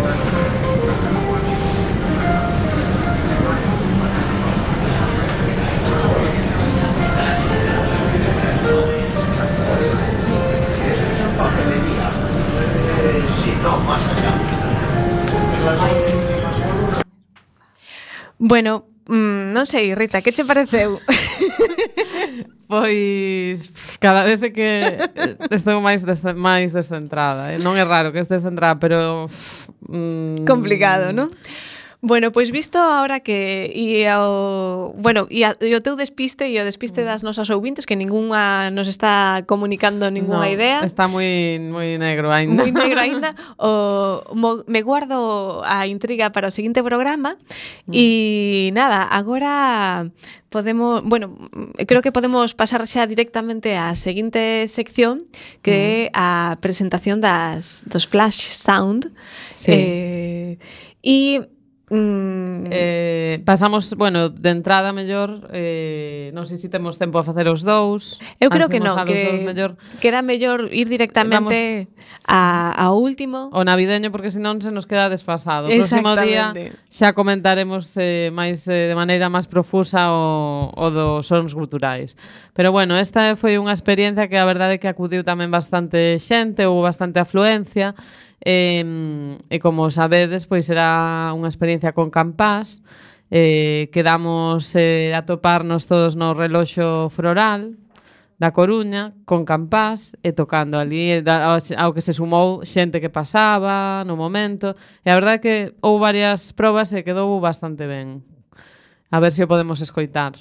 Bueno, mm, non sei, Rita, que che pareceu? Pois pff, cada vez é que eh, estou máis desce, máis descentrada, eh? Non é raro que estes descentrada, pero pff, mm, Complicado, non? Bueno, pois visto ahora que e o, bueno, e, a, e o teu despiste e o despiste das nosas ouvintes que ningunha nos está comunicando ningunha no, idea. Está moi moi negro aínda. Moi negro aínda. O mo, me guardo a intriga para o seguinte programa mm. e nada, agora podemos, bueno, creo que podemos pasar xa directamente á seguinte sección que é mm. a presentación das dos Flash Sound. Sí. Eh, e Mm. Eh, pasamos, bueno, de entrada mellor, eh, non sei se temos tempo a facer os dous. Eu creo que non, que, dous, mellor, que era mellor ir directamente a, ao último. O navideño, porque senón se nos queda desfasado. O próximo día xa comentaremos eh, máis eh, de maneira máis profusa o, o dos sons culturais. Pero bueno, esta foi unha experiencia que a verdade é que acudiu tamén bastante xente, houve bastante afluencia. E, e como sabedes, pois será unha experiencia con campás. Eh, quedamos eh, a toparnos todos no reloxo floral da Coruña con campás e tocando ali da, ao que se sumou xente que pasaba no momento, e a verdade é que houve varias probas e quedou bastante ben. A ver se o podemos escoitar.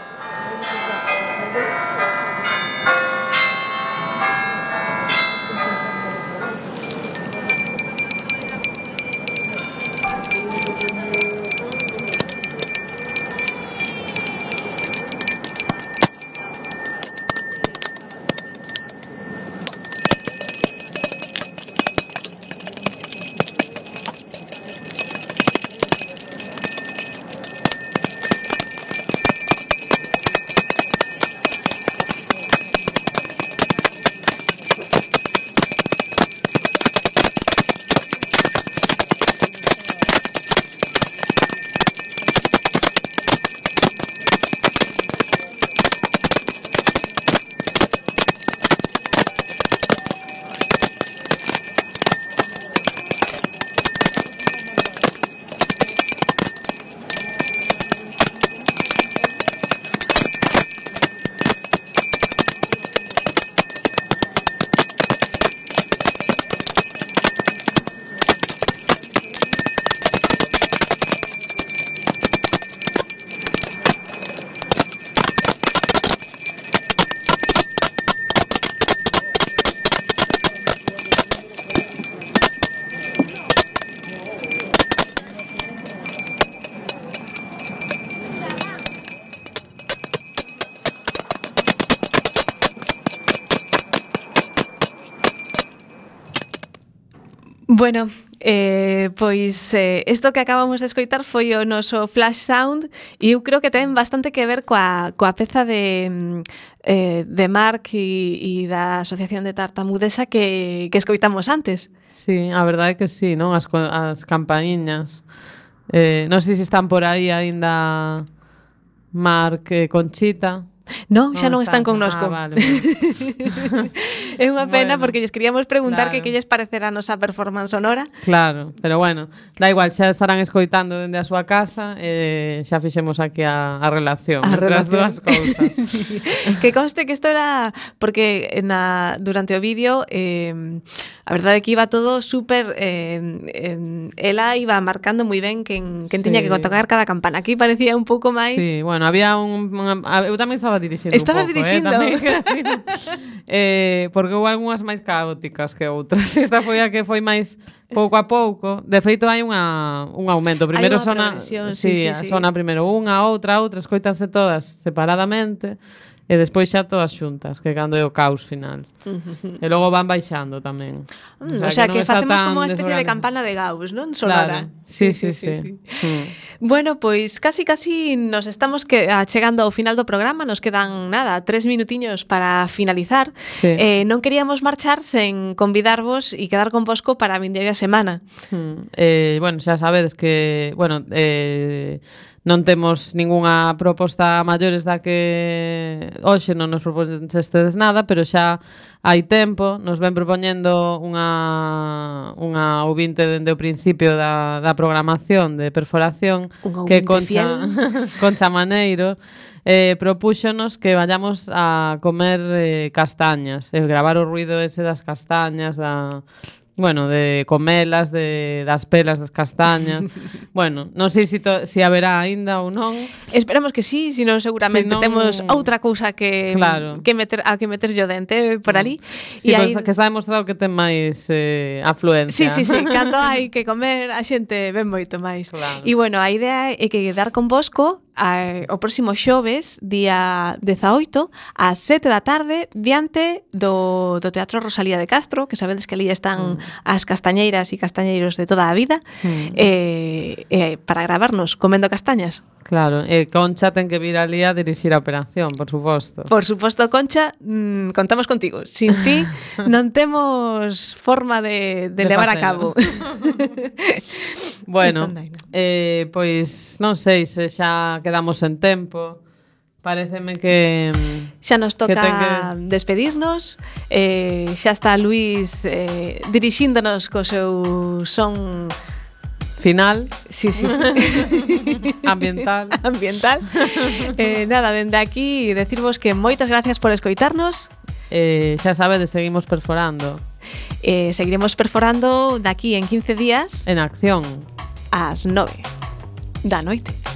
Bueno, eh, pois eh, isto que acabamos de escoitar foi o noso Flash Sound e eu creo que ten bastante que ver coa, coa peza de, eh, de Marc e, e da Asociación de Tartamudesa que, que escoitamos antes. Sí, a verdade é que sí, non? As, as campaíñas. Eh, non sei se están por aí aínda Marc e Conchita. Non, xa non, non están connosco. Ah, vale, vale. É unha pena bueno, porque lles queríamos preguntar claro. que que lles parecerá a nosa performance sonora. Claro, pero bueno, da igual, xa estarán escoitando dende a súa casa e xa fixemos aquí a, a relación a entre relación. as dúas cousas. Que conste que isto era porque na, durante o vídeo eh, a verdade é que iba todo super eh, eh, ela iba marcando moi ben quen, quen sí. tiña que tocar cada campana. Aquí parecía un pouco máis. Sí, bueno, había un, un eu tamén estaba dirixindo Estabas un pouco, dirixindo. Eh, eh, porque houve algunhas máis caóticas que outras. Esta foi a que foi máis pouco a pouco. De feito, hai unha, un aumento. Primeiro sona, sí, sí, sí, sí. sí. sona primeiro unha, outra, outra, escoitanse todas separadamente. E despois xa todas xuntas, que cando é o caos final. Uh-huh. E logo van baixando tamén. Mm, o sea, que, que facemos como unha especie de campana de Gauss, non? Sonora. Claro. Sí, sí, sí. sí, sí. sí. Mm. Bueno, pois casi casi nos estamos que chegando ao final do programa, nos quedan nada, tres minutiños para finalizar. Sí. Eh, non queríamos marchar sen convidarvos e quedar con vosco para a vindeira semana. Mm. Eh, bueno, xa sabedes que, bueno, eh non temos ningunha proposta a maiores da que hoxe non nos proposestedes nada, pero xa hai tempo, nos ven propoñendo unha unha ouvinte dende o principio da, da programación de Perforación, que Concha, Concha Maneiro, eh, propúxonos que vayamos a comer eh, castañas, e gravar o ruido ese das castañas, da, bueno, de comelas, de das pelas das castañas. Bueno, non sei se si, si haberá aínda ou non. Esperamos que sí, senón seguramente Si non... temos outra cousa que claro. que meter a que meter yo dente por ali. Sí, e pues, aí... que está demostrado que ten máis eh, afluencia. Sí, sí, sí, cando hai que comer a xente ven moito máis. Claro. E bueno, a idea é que quedar con Bosco a, o próximo xoves, día dezaoito, ás sete da tarde, diante do, do Teatro Rosalía de Castro, que sabedes que ali están mm. as castañeiras e castañeiros de toda a vida, mm. eh, eh, para gravarnos comendo castañas. Claro, e Concha ten que vir ali a dirixir a operación, por suposto. Por suposto, Concha, mmm, contamos contigo. Sin ti non temos forma de, de, de levar facelo. A cabo. Bueno, eh, pois non sei se xa quedamos en tempo. Paréceme que xa nos toca que que... despedirnos. Eh, xa está Luís eh, dirixíndonos co seu son final. Sí, sí, sí. Ambiental. Ambiental. Eh, nada, dende aquí decirvos que moitas gracias por escoitarnos. Eh, xa sabedes, seguimos perforando. Eh, seguiremos perforando daqui en quince días. En acción. Ás nove da noite.